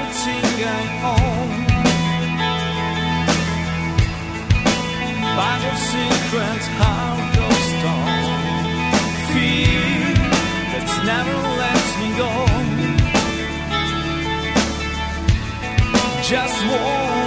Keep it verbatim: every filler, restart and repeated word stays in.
everything I own. Bunch of secrets, heart of stone. Fear that never lets me go. Just one.